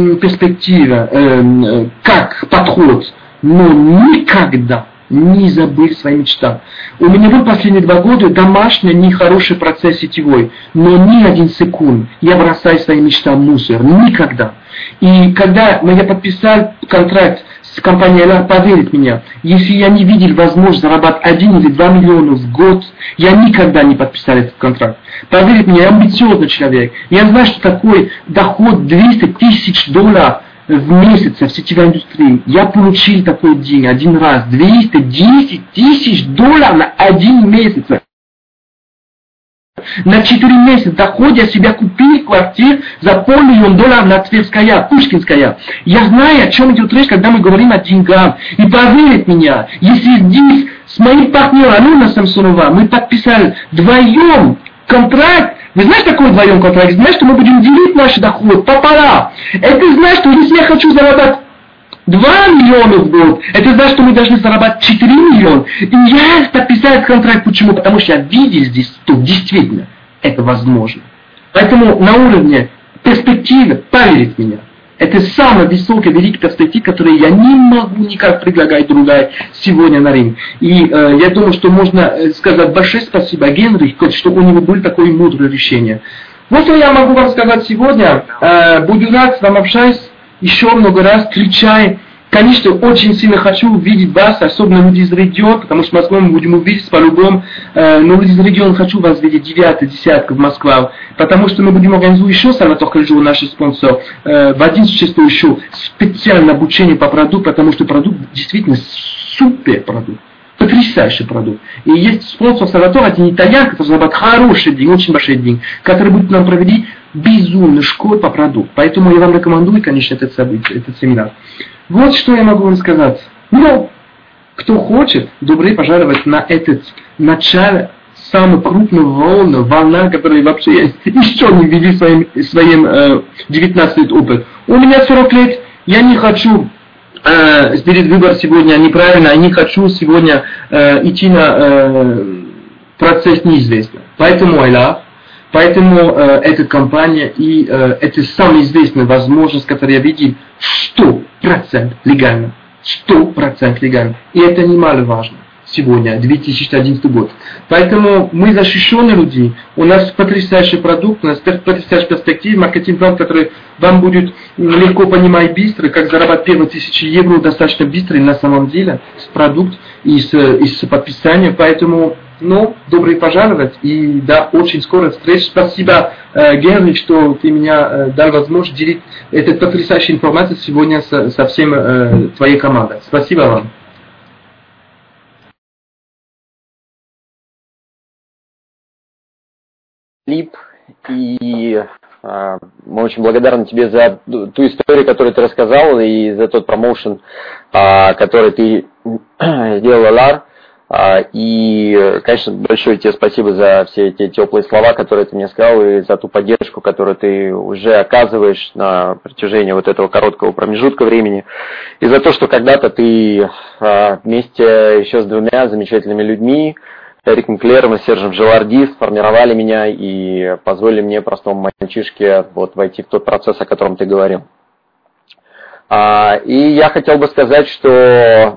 B: перспективы, как подход, но никогда не забыть свои мечты. У меня был последние 2 года домашний, нехороший процесс сетевой, но ни 1 секунд я бросаю свои мечты в мусор. Никогда. И когда я подписал контракт с компанией, она поверит мне, если я не видел возможность зарабатывать 1 или 2 миллиона в год, я никогда не подписал этот контракт. Поверит мне, я амбициозный человек. Я знаю, что такой доход $200 тысяч в месяц в сетевой индустрии. Я получил такой день 1 раз. $210 тысяч на 1 месяц. На 4 месяца дохода я себе купил квартиру за $500 000 на Тверская, Пушкинская. Я знаю, о чем идет речь, когда мы говорим о деньгах. И поверить меня, если здесь с моим партнером Алена Самсонова мы подписали вдвоем контракт. Вы знаете, такой вдвоем контракт? Знаете, что мы будем делить наш доход пополам. Это значит, что если я хочу зарабатывать 2 миллиона в год, это значит, что мы должны зарабатывать 4 миллиона. И я подписал контракт. Почему? Потому что я видел здесь, что действительно это возможно. Поэтому на уровне перспективы, поверить в меня, это самая высокая, великая перспектива, которую я не могу никак предлагать другая сегодня на рынке. И я думаю, что можно сказать большое спасибо Генриху, что у него было такое мудрое решение. Вот что я могу вам сказать сегодня. Буду рад с вами общаться еще много раз, встречая. Конечно, очень сильно хочу увидеть вас, особенно люди из региона, потому что в Москве мы будем увидеть по-любому. Но люди из региона хочу вас видеть 9-10 в Москве, потому что мы будем организовать еще Сальватор Кальджо, наш спонсор, в 11 часов еще специальное обучение по продукту, потому что продукт действительно супер продукт. Потрясающий продукт. И есть спонсор Сальватор, один итальян, который зарабатывает хорошие деньги, очень большие деньги, который будет нам проводить безумную школу по продукту. Поэтому я вам рекомендую, конечно, этот семинар. Вот что я могу вам сказать. Ну, кто хочет, добро пожаловать на этот начало самой крупной волна, которая вообще еще не видел своим 19 лет опыт. У меня 40 лет, я не хочу сделать выбор сегодня неправильно, я не хочу сегодня идти на процесс неизвестный. Поэтому эта компания и это самая известная возможность, которую я видел, 100% легально. 100% легально. И это немаловажно. Сегодня, 2011 год. Поэтому мы защищенные люди. У нас потрясающий продукт, у нас потрясающая перспектива, маркетинг-план, который вам будет легко понимать быстро, как зарабатывать первые 1000 евро достаточно быстро и на самом деле с продуктом и с подписанием. Поэтому, добро пожаловать. И да, очень скоро встреча. Спасибо, Генри, что ты меня дал возможность делить эту потрясающую информацию сегодня со всем твоей командой. Спасибо вам.
A: Филипп, и мы очень благодарны тебе за ту историю, которую ты рассказал, и за тот промоушен, который ты сделал, Лар. И, конечно, большое тебе спасибо за все эти теплые слова, которые ты мне сказал, и за ту поддержку, которую ты уже оказываешь на протяжении вот этого короткого промежутка времени, и за то, что когда-то ты вместе еще с 2 замечательными людьми, Эриком Клером и Сержем Желарди, сформировали меня и позволили мне, простому мальчишке, войти в тот процесс, о котором ты говорил. И я хотел бы сказать, что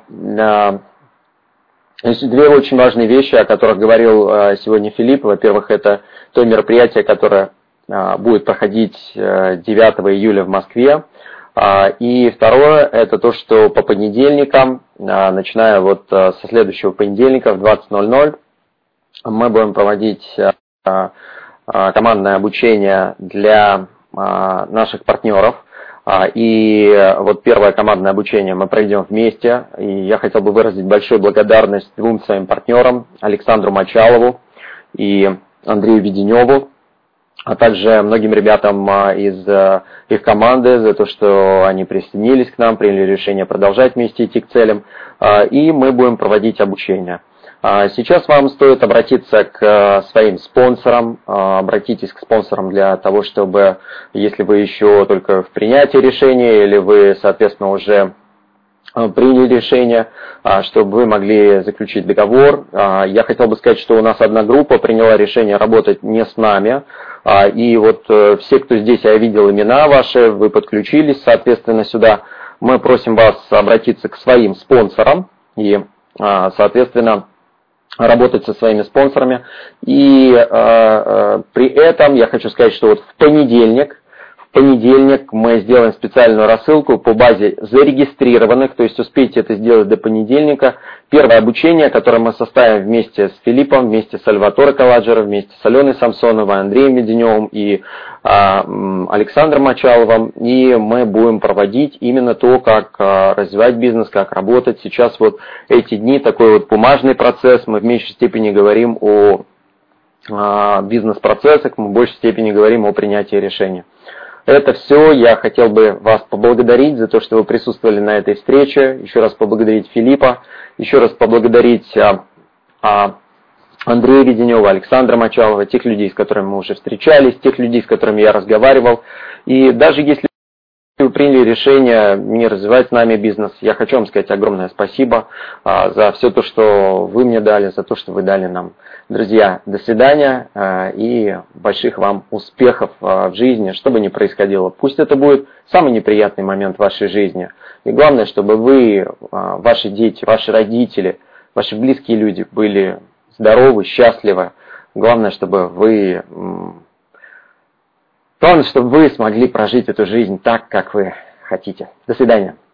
A: есть 2 очень важные вещи, о которых говорил сегодня Филипп. Во-первых, это то мероприятие, которое будет проходить 9 июля в Москве. И второе, это то, что по понедельникам, начиная со следующего понедельника в 20:00, мы будем проводить командное обучение для наших партнеров. И первое командное обучение мы проведем вместе. И я хотел бы выразить большую благодарность 2 своим партнерам, Александру Мочалову и Андрею Веденеву, а также многим ребятам из их команды за то, что они присоединились к нам, приняли решение продолжать вместе идти к целям. И мы будем проводить обучение. Сейчас вам стоит обратиться к своим спонсорам. Обратитесь к спонсорам для того, чтобы, если вы еще только в принятии решения, или вы, соответственно, уже приняли решение, чтобы вы могли заключить договор. Я хотел бы сказать, что у нас одна группа приняла решение работать не с нами. И все, кто здесь, я видел имена ваши, вы подключились, соответственно, сюда. Мы просим вас обратиться к своим спонсорам и, соответственно, работать со своими спонсорами. И при этом я хочу сказать, что в понедельник мы сделаем специальную рассылку по базе зарегистрированных, то есть успейте это сделать до понедельника. Первое обучение, которое мы составим вместе с Филиппом, вместе с Сальваторе Каладжеро, вместе с Аленой Самсоновой, Андреем Веденевым и Александром Мочаловым. И мы будем проводить именно то, как развивать бизнес, как работать. Сейчас эти дни, такой бумажный процесс, мы в меньшей степени говорим о бизнес-процессах, мы в большей степени говорим о принятии решения. Это все. Я хотел бы вас поблагодарить за то, что вы присутствовали на этой встрече. Еще раз поблагодарить Филиппа, еще раз поблагодарить Андрея Веденева, Александра Мочалова, тех людей, с которыми мы уже встречались, тех людей, с которыми я разговаривал. И даже если вы приняли решение не развивать с нами бизнес, я хочу вам сказать огромное спасибо за все то, что вы мне дали, за то, что вы дали нам. Друзья, до свидания и больших вам успехов в жизни, что бы ни происходило. Пусть это будет самый неприятный момент в вашей жизни. И главное, чтобы вы, ваши дети, ваши родители, ваши близкие люди были здоровы, счастливы. Главное, чтобы вы смогли прожить эту жизнь так, как вы хотите. До свидания.